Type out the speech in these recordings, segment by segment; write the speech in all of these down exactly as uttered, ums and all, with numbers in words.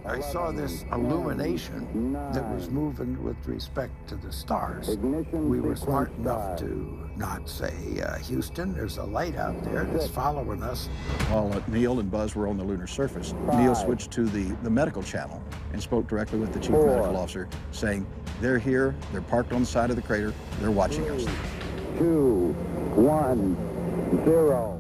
I saw this illumination that was moving with respect to the stars. We were smart enough to not say, uh, Houston, there's a light out there that's following us. While uh, Neil and Buzz were on the lunar surface, Neil switched to the, the medical channel and spoke directly with the chief Four. medical officer, saying, they're here, they're parked on the side of the crater, they're watching us. Two, one, zero.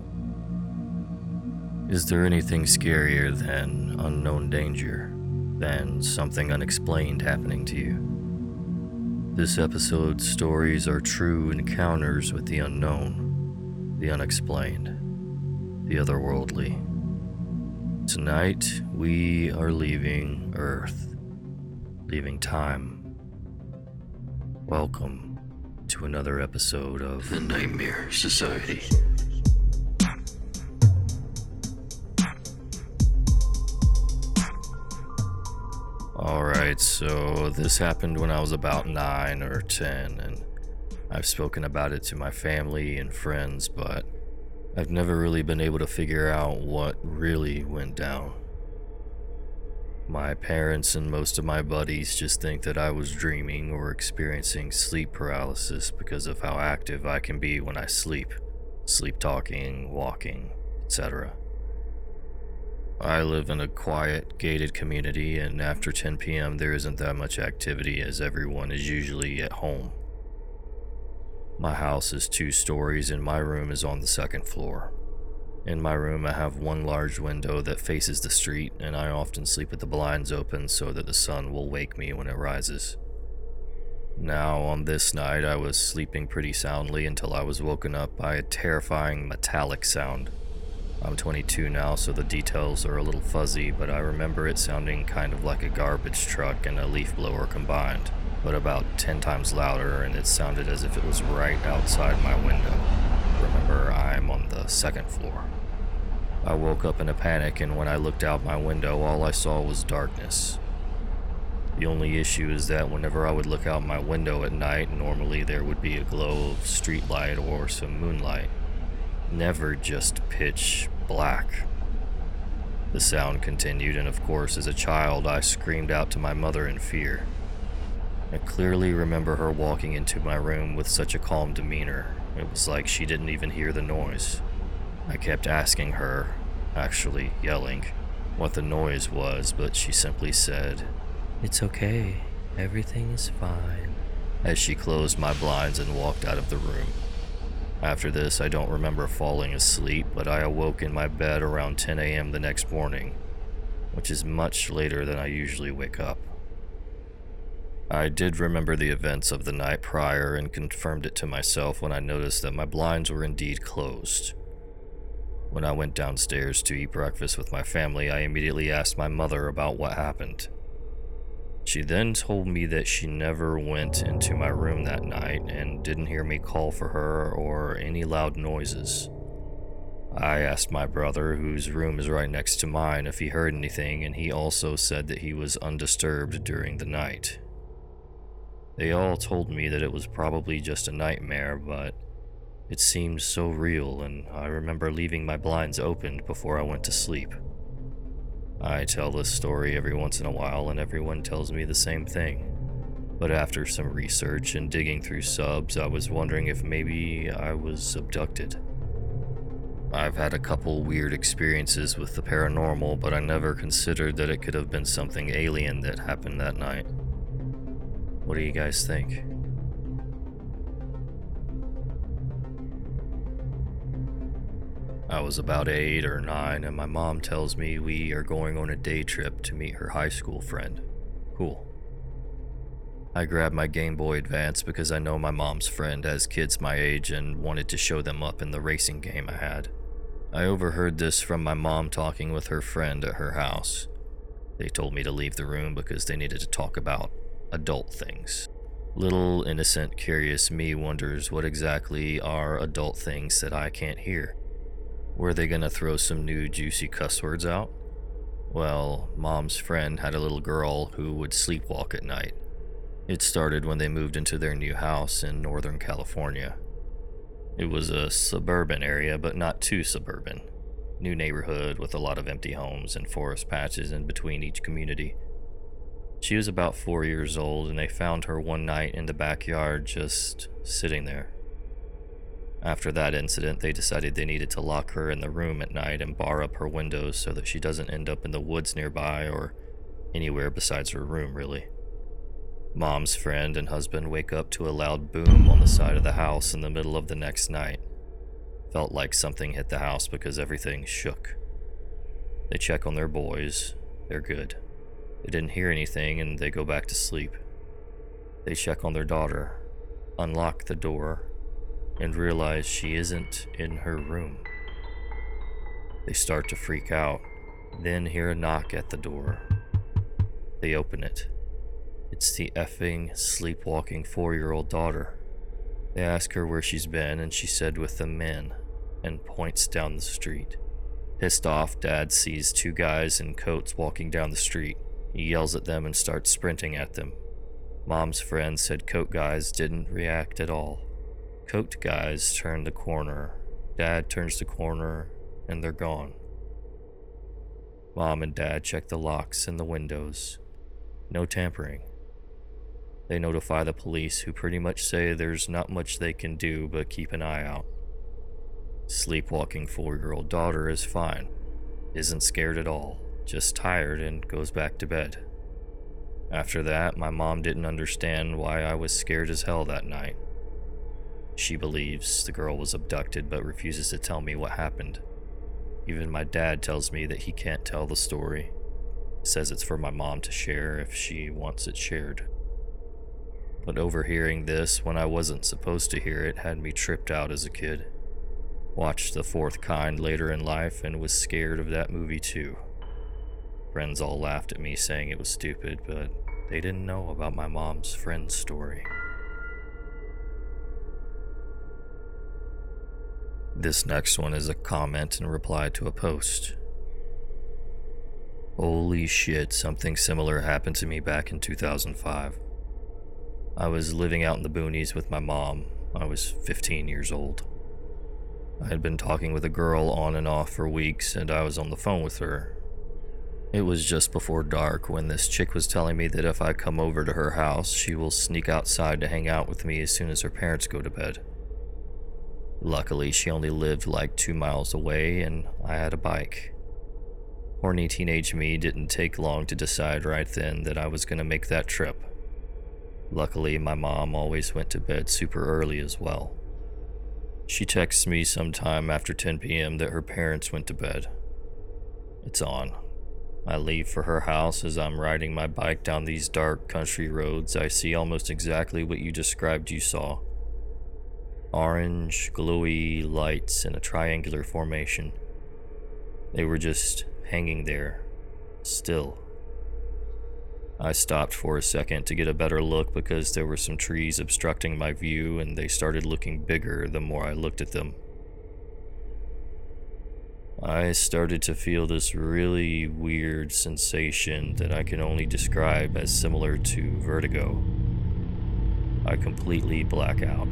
Is there anything scarier than unknown danger, than something unexplained happening to you? This episode's stories are true encounters with the unknown, the unexplained, the otherworldly. Tonight, we are leaving Earth, leaving time. Welcome to another episode of The Nightmare Society. Alright, so this happened when I was about nine or ten, and I've spoken about it to my family and friends, but I've never really been able to figure out what really went down. My parents and most of my buddies just think that I was dreaming or experiencing sleep paralysis because of how active I can be when I sleep, sleep talking, walking, et cetera. I live in a quiet, gated community, and after ten p.m. there isn't that much activity as everyone is usually at home. My house is two stories and my room is on the second floor. In my room I have one large window that faces the street, and I often sleep with the blinds open so that the sun will wake me when it rises. Now, on this night, I was sleeping pretty soundly until I was woken up by a terrifying metallic sound. I'm twenty-two now, so the details are a little fuzzy, but I remember it sounding kind of like a garbage truck and a leaf blower combined, but about ten times louder, and it sounded as if it was right outside my window. Remember, I'm on the second floor. I woke up in a panic, and when I looked out my window, all I saw was darkness. The only issue is that whenever I would look out my window at night, normally there would be a glow of streetlight or some moonlight. Never just pitch black. The sound continued, and of course, as a child, I screamed out to my mother in fear. I clearly remember her walking into my room with such a calm demeanor. It was like she didn't even hear the noise. I kept asking her, actually yelling, what the noise was, but she simply said, "It's okay, everything is fine," as she closed my blinds and walked out of the room. After this, I don't remember falling asleep, but I awoke in my bed around ten a.m. the next morning, which is much later than I usually wake up. I did remember the events of the night prior and confirmed it to myself when I noticed that my blinds were indeed closed. When I went downstairs to eat breakfast with my family, I immediately asked my mother about what happened. She then told me that she never went into my room that night and didn't hear me call for her or any loud noises. I asked my brother, whose room is right next to mine, if he heard anything, and he also said that he was undisturbed during the night. They all told me that it was probably just a nightmare, but it seemed so real, and I remember leaving my blinds opened before I went to sleep. I tell this story every once in a while, and everyone tells me the same thing. But after some research and digging through subs, I was wondering if maybe I was abducted. I've had a couple weird experiences with the paranormal, but I never considered that it could have been something alien that happened that night. What do you guys think? I was about eight or nine, and my mom tells me we are going on a day trip to meet her high school friend. Cool. I grabbed my Game Boy Advance because I know my mom's friend has kids my age and wanted to show them up in the racing game I had. I overheard this from my mom talking with her friend at her house. They told me to leave the room because they needed to talk about adult things. Little, innocent, curious me wonders what exactly are adult things that I can't hear. Were they gonna throw some new juicy cuss words out? Well, Mom's friend had a little girl who would sleepwalk at night. It started when they moved into their new house in Northern California. It was a suburban area, but not too suburban. new neighborhood with a lot of empty homes and forest patches in between each community. She was about four years old, and they found her one night in the backyard just sitting there. After that incident, they decided they needed to lock her in the room at night and bar up her windows so that she doesn't end up in the woods nearby or anywhere besides her room, really. Mom's friend and husband wake up to a loud boom on the side of the house in the middle of the next night. Felt like something hit the house because everything shook. They check on their boys. They're good. They didn't hear anything and they go back to sleep. They check on their daughter, unlock the door, and realize she isn't in her room. They start to freak out, then hear a knock at the door. They open it. It's the effing sleepwalking four-year-old daughter. They ask her where she's been, and she said with the men, and points down the street. Pissed off, Dad sees two guys in coats walking down the street. He yells at them and starts sprinting at them. Mom's friend said coat guys didn't react at all. Coat guys turn the corner. Dad turns the corner, and they're gone. Mom and Dad check the locks and the windows. No tampering. They notify the police, who pretty much say there's not much they can do but keep an eye out. Sleepwalking four-year-old daughter is fine. Isn't scared at all. Just tired and goes back to bed. After that, my mom didn't understand why I was scared as hell that night. She believes the girl was abducted but refuses to tell me what happened. Even my dad tells me that he can't tell the story. Says it's for my mom to share if she wants it shared. But overhearing this when I wasn't supposed to hear it had me tripped out as a kid. Watched The Fourth Kind later in life and was scared of that movie too. Friends all laughed at me saying it was stupid, but they didn't know about my mom's friend's story. This next one is a comment in reply to a post. Holy shit, something similar happened to me back in two thousand five. I was living out in the boonies with my mom. I was fifteen years old. I had been talking with a girl on and off for weeks, and I was on the phone with her. It was just before dark when this chick was telling me that if I come over to her house, she will sneak outside to hang out with me as soon as her parents go to bed. Luckily, she only lived like two miles away, and I had a bike. Horny teenage me didn't take long to decide right then that I was going to make that trip. Luckily, my mom always went to bed super early as well. She texts me sometime after ten p.m. that her parents went to bed. It's on. I leave for her house. As I'm riding my bike down these dark country roads, I see almost exactly what you described you saw. Orange, glowy lights in a triangular formation. They were just hanging there, still. I stopped for a second to get a better look because there were some trees obstructing my view, and they started looking bigger the more I looked at them. I started to feel this really weird sensation that I can only describe as similar to vertigo. I completely black out.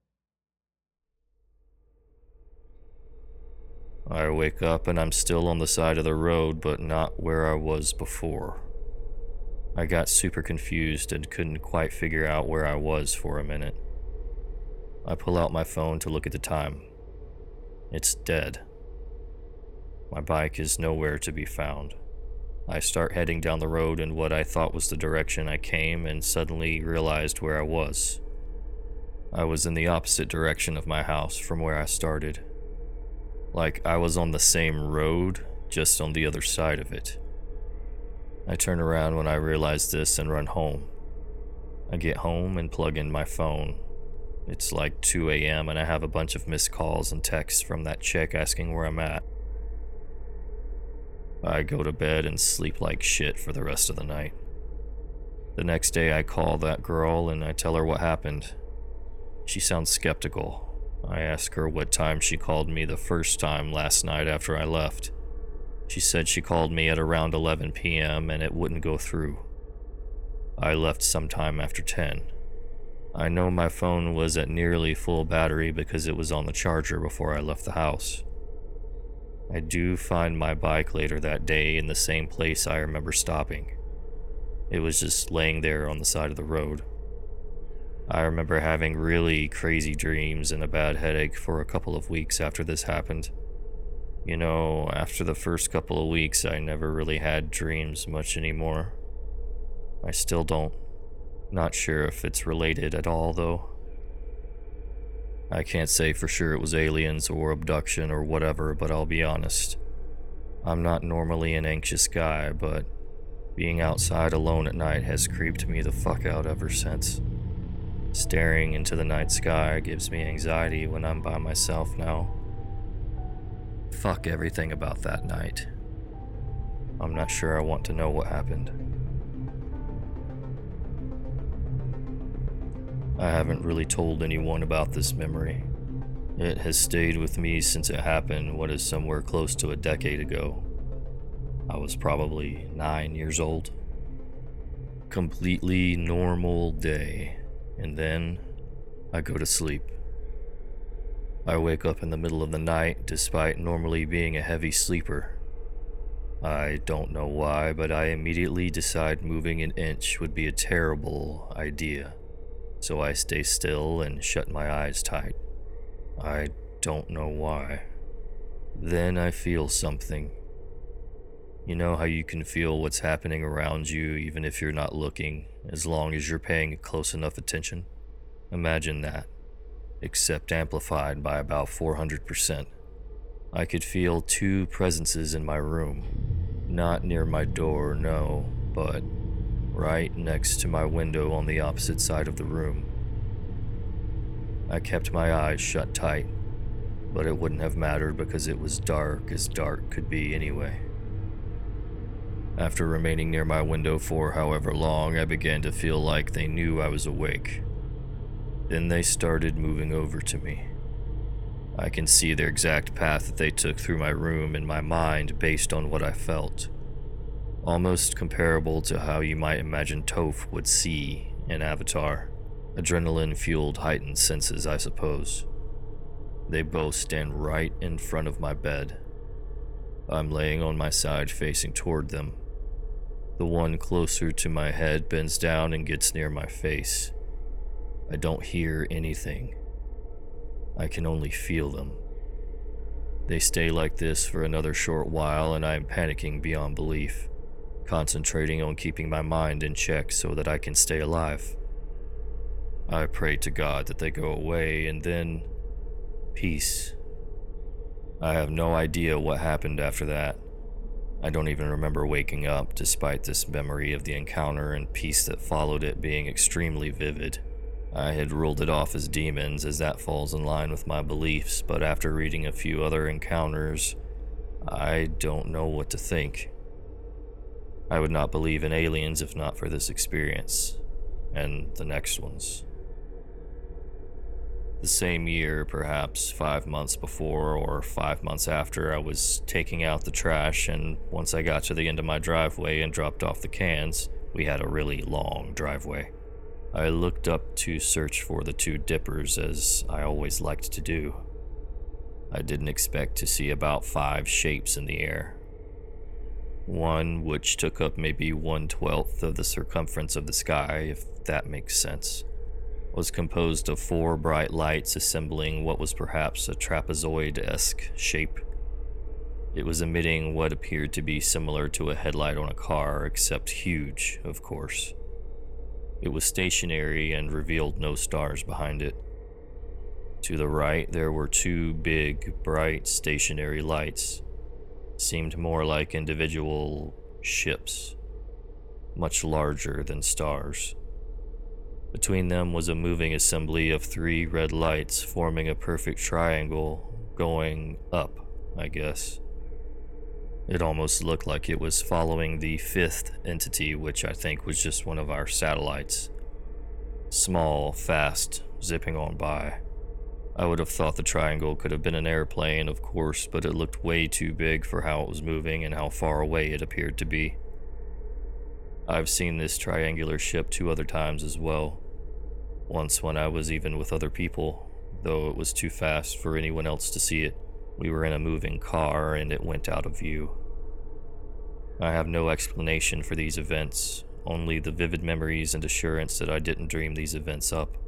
I wake up and I'm still on the side of the road, but not where I was before. I got super confused and couldn't quite figure out where I was for a minute. I pull out my phone to look at the time. It's dead. My bike is nowhere to be found. I start heading down the road in what I thought was the direction I came and suddenly realized where I was. I was in the opposite direction of my house from where I started. Like I was on the same road, just on the other side of it. I turn around when I realize this and run home. I get home and plug in my phone. It's like two a.m. and I have a bunch of missed calls and texts from that chick asking where I'm at. I go to bed and sleep like shit for the rest of the night. The next day I call that girl and I tell her what happened. She sounds skeptical. I ask her what time she called me the first time last night after I left. She said she called me at around eleven p.m. and it wouldn't go through. I left sometime after ten. I know my phone was at nearly full battery because it was on the charger before I left the house. I do find my bike later that day in the same place I remember stopping. It was just laying there on the side of the road. I remember having really crazy dreams and a bad headache for a couple of weeks after this happened. You know, after the first couple of weeks, I never really had dreams much anymore. I still don't. Not sure if it's related at all, though. I can't say for sure it was aliens or abduction or whatever, but I'll be honest. I'm not normally an anxious guy, but being outside alone at night has creeped me the fuck out ever since. Staring into the night sky gives me anxiety when I'm by myself now. Fuck everything about that night. I'm not sure I want to know what happened. I haven't really told anyone about this memory. It has stayed with me since it happened what is somewhere close to a decade ago. I was probably nine years old. Completely normal day, and then I go to sleep. I wake up in the middle of the night despite normally being a heavy sleeper. I don't know why, but I immediately decide moving an inch would be a terrible idea. So I stay still and shut my eyes tight. I don't know why. Then I feel something. You know how you can feel what's happening around you even if you're not looking, as long as you're paying close enough attention? Imagine that, except amplified by about four hundred percent. I could feel two presences in my room. Not near my door, no, but right next to my window on the opposite side of the room. I kept my eyes shut tight, but it wouldn't have mattered because it was dark as dark could be anyway. After remaining near my window for however long, I began to feel like they knew I was awake. Then they started moving over to me. I can see their exact path that they took through my room in my mind based on what I felt. Almost comparable to how you might imagine Toph would see in Avatar. Adrenaline-fueled heightened senses, I suppose. They both stand right in front of my bed. I'm laying on my side facing toward them. The one closer to my head bends down and gets near my face. I don't hear anything. I can only feel them. They stay like this for another short while, and I am panicking beyond belief, concentrating on keeping my mind in check so that I can stay alive. I pray to God that they go away, and then peace. I have no idea what happened after that. I don't even remember waking up, despite this memory of the encounter and peace that followed it being extremely vivid. I had ruled it off as demons, as that falls in line with my beliefs, but after reading a few other encounters, I don't know what to think. I would not believe in aliens if not for this experience, and the next ones. The same year, perhaps five months before or five months after, I was taking out the trash, and once I got to the end of my driveway and dropped off the cans, we had a really long driveway. I looked up to search for the two dippers, as I always liked to do. I didn't expect to see about five shapes in the air. One, which took up maybe one-twelfth of the circumference of the sky, if that makes sense, was composed of four bright lights assembling what was perhaps a trapezoid-esque shape. It was emitting what appeared to be similar to a headlight on a car, except huge, of course. It was stationary and revealed no stars behind it. To the right, there were two big, bright, stationary lights. Seemed more like individual ships, much larger than stars. Between them was a moving assembly of three red lights forming a perfect triangle, going up, I guess. It almost looked like it was following the fifth entity, which I think was just one of our satellites. Small, fast, zipping on by. I would have thought the triangle could have been an airplane, of course, but it looked way too big for how it was moving and how far away it appeared to be. I've seen this triangular ship two other times as well. Once when I was even with other people, though it was too fast for anyone else to see it. We were in a moving car and it went out of view. I have no explanation for these events, only the vivid memories and assurance that I didn't dream these events up.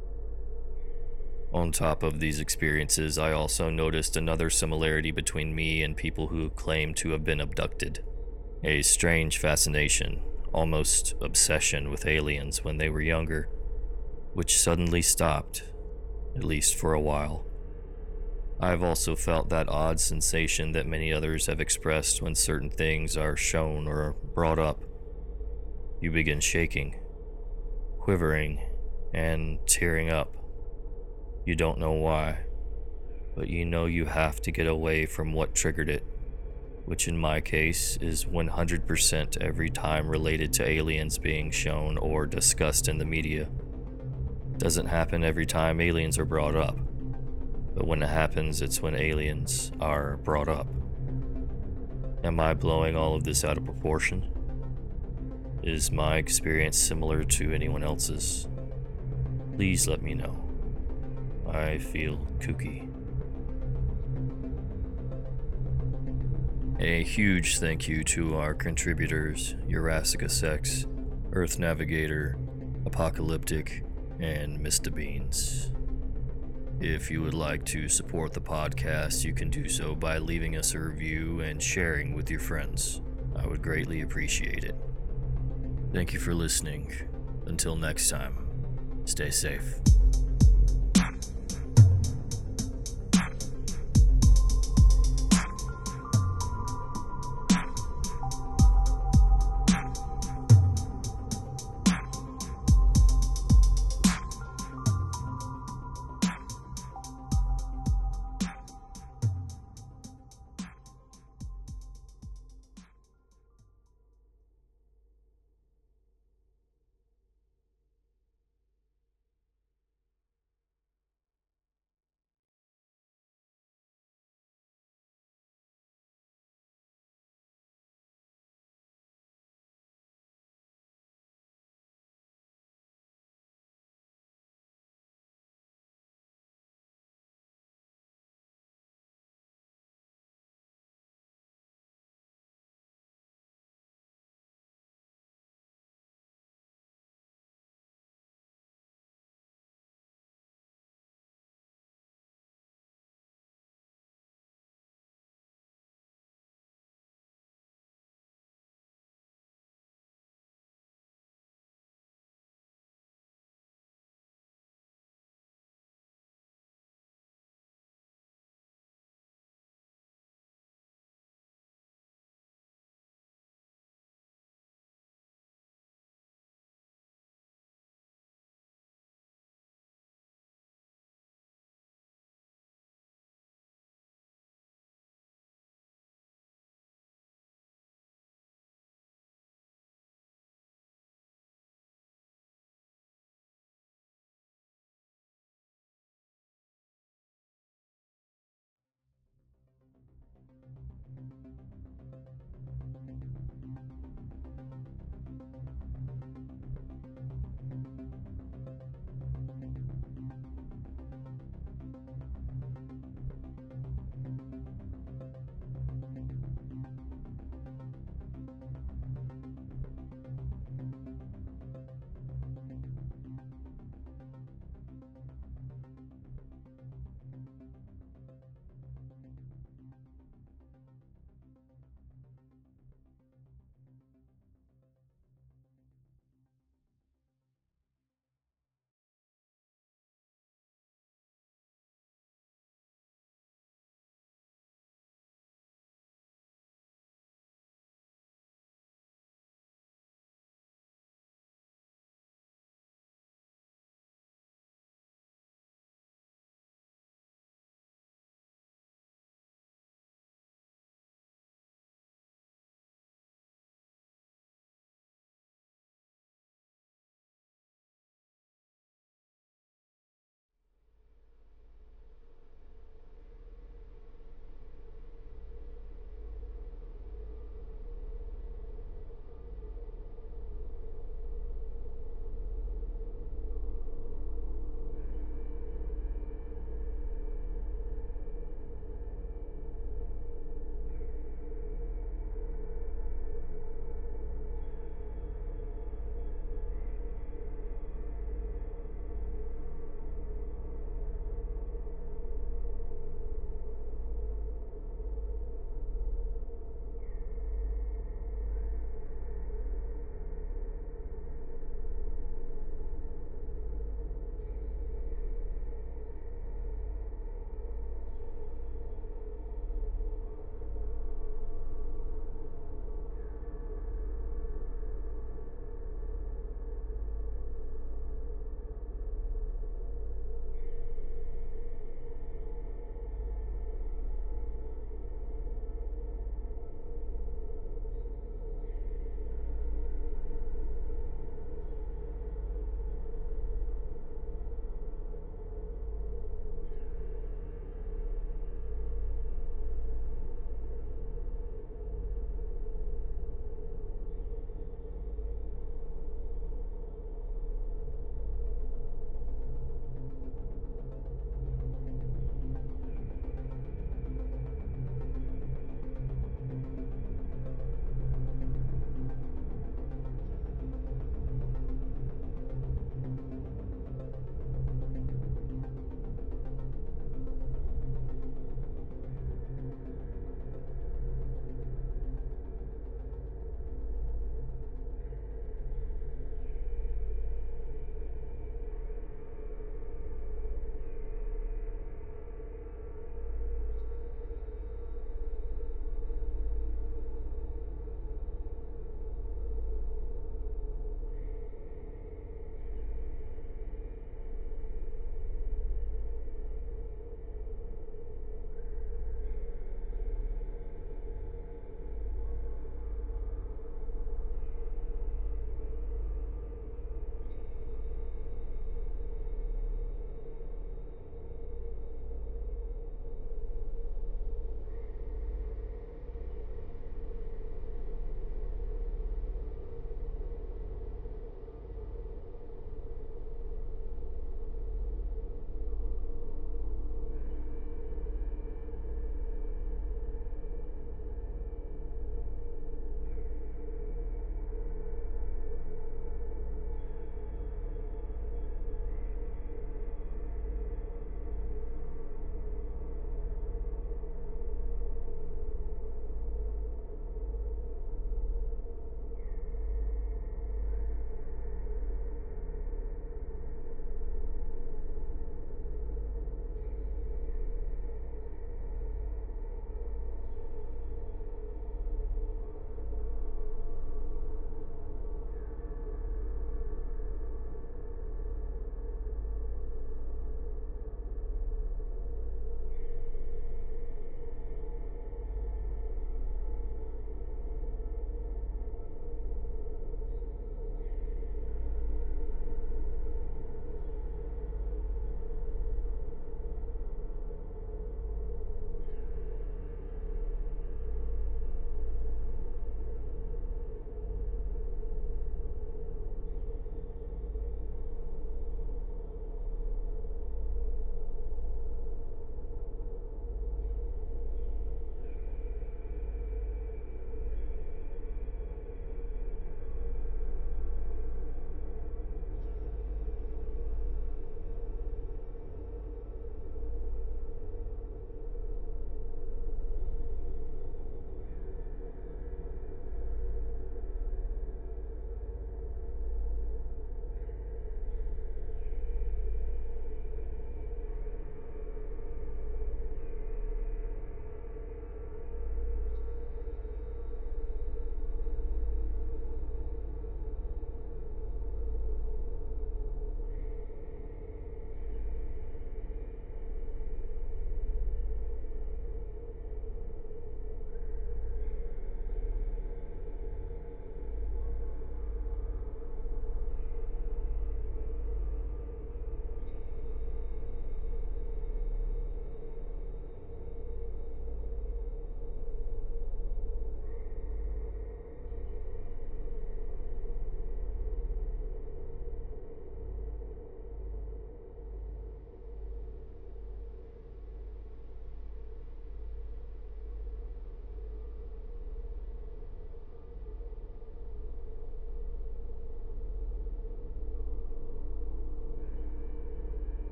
On top of these experiences, I also noticed another similarity between me and people who claim to have been abducted. A strange fascination, almost obsession with aliens when they were younger, which suddenly stopped, at least for a while. I've also felt that odd sensation that many others have expressed when certain things are shown or brought up. You begin shaking, quivering, and tearing up. You don't know why, but you know you have to get away from what triggered it, which in my case is one hundred percent every time related to aliens being shown or discussed in the media. Doesn't happen every time aliens are brought up, but when it happens, it's when aliens are brought up. Am I blowing all of this out of proportion? Is my experience similar to anyone else's? Please let me know. I feel kooky. A huge thank you to our contributors, Jurassica Sex, Earth Navigator, Apocalyptic, and Mister Beans. If you would like to support the podcast, you can do so by leaving us a review and sharing with your friends. I would greatly appreciate it. Thank you for listening. Until next time, stay safe.